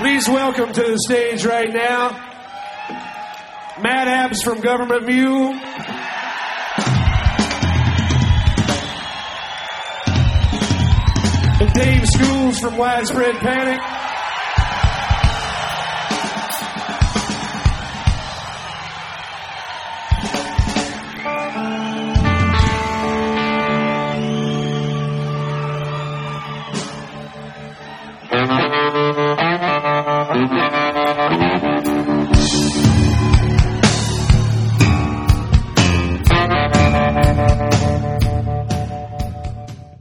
Please welcome to the stage right now, Matt Abs from Government Mule. And Dave Schools from Widespread Panic.